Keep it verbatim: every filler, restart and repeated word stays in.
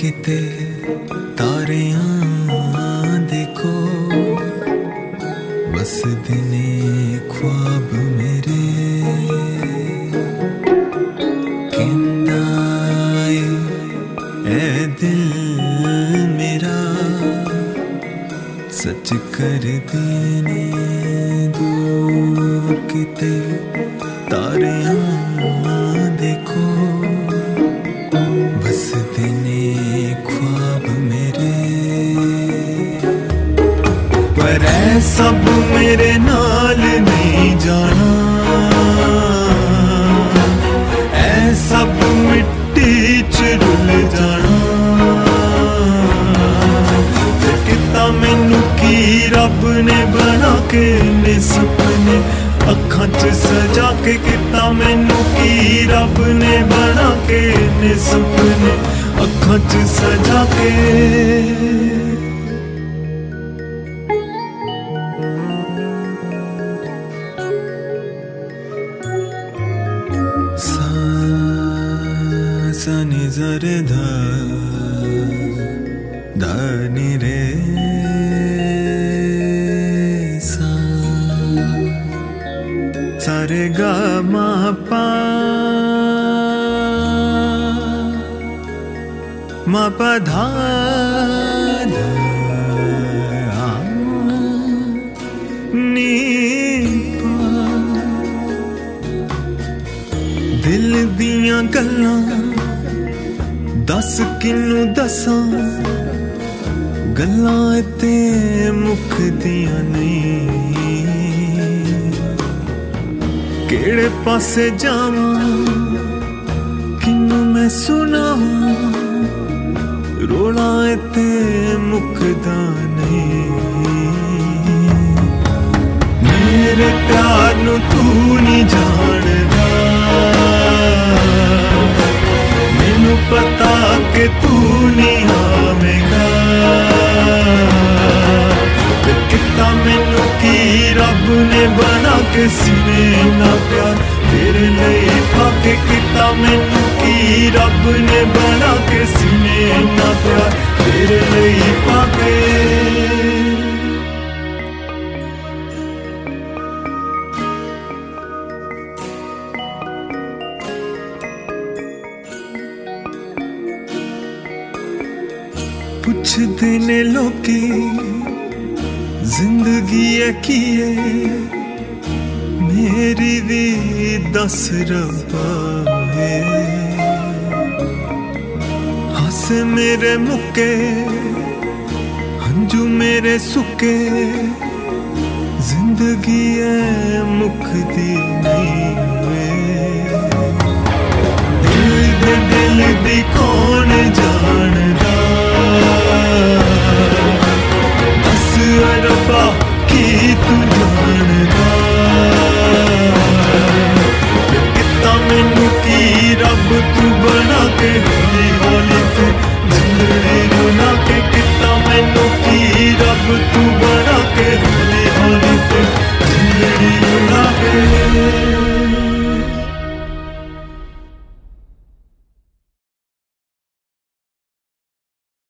किते तारियां देखो बस दिने ख्वाब मेरे कहंदा ऐ दिल मेरा सच कर देने दूर किते तारियां देखो बस दिने ख्वाब मेरे पर ऐ सब मेरे नाल नहीं जाना ऐ सब मिट्टी च रुल जाना किता मैनू की रब ने बना के ने सपने अखां च सजा के किता मैनू की रब ने बना के ने सपने अखां च सजा के सा सा नि ज रे ध ध नि रे सा सा रे ग म प म प ध ध नि प दिल दियां गल्लां दस किनू दसां गल्लां ते मुकदियां नहीं केड़े पासे जावां किनू मैं सुनावां रोला ते मुकदा नहीं मेरे प्यार नू तू नहीं जानदा मैनू पता कि तू नहीं आवेगा किता मैनू की रब ने बना के सीने ना प्यार तेरे लिए पाके किता मैनू की रब ने बना के सीने ना प्यार तेरे लिए पाके पुछदे ने लोकी जिंदगी है की मेरी भी दस रब्बा है हंस मेरे मुके हंजू मेरे सुके जिंदगी है मुकदी नहीं दिल दे दिल दी कौन जानदा बस रब्बा की तू जानदा किता मैनू की रब तू बना के हौली हौली